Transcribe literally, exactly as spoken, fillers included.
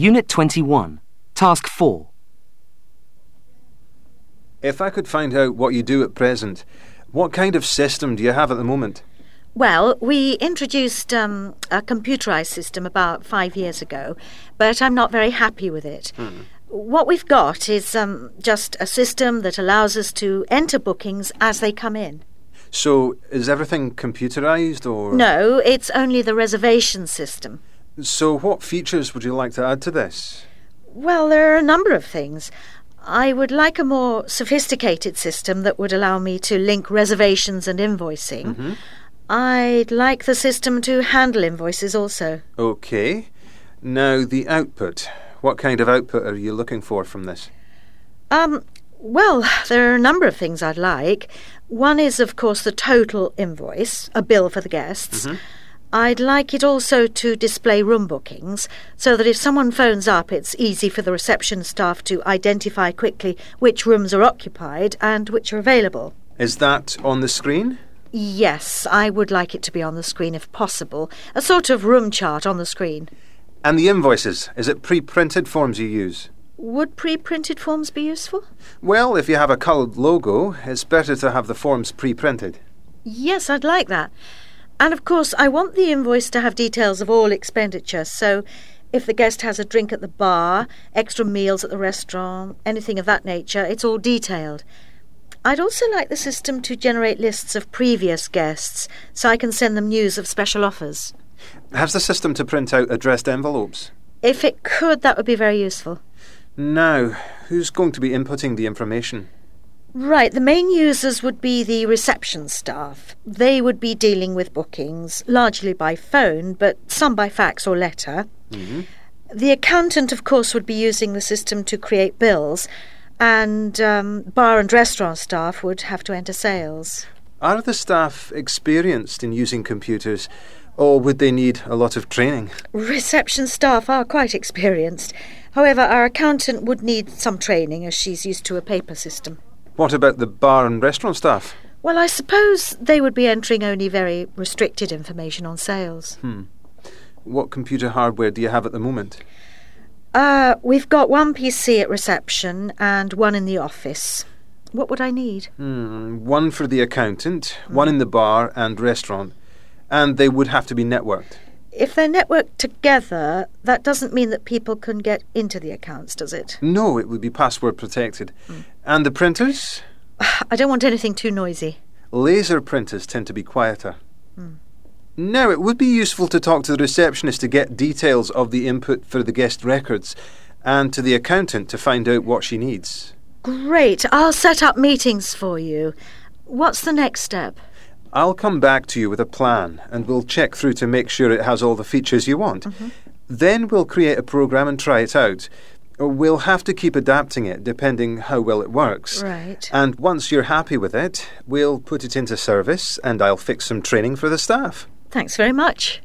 Unit twenty-one, Task four. If I could find out what you do at present, what kind of system do you have at the moment? Well, we introduced um, a computerised system about five years ago, but I'm not very happy with it. Hmm. What we've got is um, just a system that allows us to enter bookings as they come in. So, is everything computerised or...? No, it's only the reservation system. So what features would you like to add to this? Well, there are a number of things. I would like a more sophisticated system that would allow me to link reservations and invoicing. Mm-hmm. I'd like the system to handle invoices also. OK. Now, the output. What kind of output are you looking for from this? Um, well, there are a number of things I'd like. One is, of course, the total invoice, a bill for the guests. Mm-hmm. I'd like it also to display room bookings, so that if someone phones up, it's easy for the reception staff to identify quickly which rooms are occupied and which are available. Is that on the screen? Yes, I would like it to be on the screen if possible. A sort of room chart on the screen. And the invoices, is it pre-printed forms you use? Would pre-printed forms be useful? Well, if you have a coloured logo, it's better to have the forms pre-printed. Yes, I'd like that. And of course, I want the invoice to have details of all expenditure, so if the guest has a drink at the bar, extra meals at the restaurant, anything of that nature, it's all detailed. I'd also like the system to generate lists of previous guests, so I can send them news of special offers. Has the system to print out addressed envelopes? If it could, that would be very useful. Now, who's going to be inputting the information? Right, the main users would be the reception staff. They would be dealing with bookings, largely by phone, but some by fax or letter. Mm-hmm. The accountant, of course, would be using the system to create bills, and um, bar and restaurant staff would have to enter sales. Are the staff experienced in using computers, or would they need a lot of training? Reception staff are quite experienced. However, our accountant would need some training, as she's used to a paper system. What about the bar and restaurant staff? Well, I suppose they would be entering only very restricted information on sales. Hmm. What computer hardware do you have at the moment? Uh, we've got one P C at reception and one in the office. What would I need? Hmm. One for the accountant, mm. one in the bar and restaurant. And they would have to be networked. If they're networked together, that doesn't mean that people can get into the accounts, does it? No, it would be password protected. Mm. And the printers? I don't want anything too noisy. Laser printers tend to be quieter. Mm. Now, it would be useful to talk to the receptionist to get details of the input for the guest records and to the accountant to find out what she needs. Great. I'll set up meetings for you. What's the next step? I'll come back to you with a plan and we'll check through to make sure it has all the features you want. Mm-hmm. Then we'll create a program and try it out. We'll have to keep adapting it depending how well it works. Right. And once you're happy with it, we'll put it into service and I'll fix some training for the staff. Thanks very much.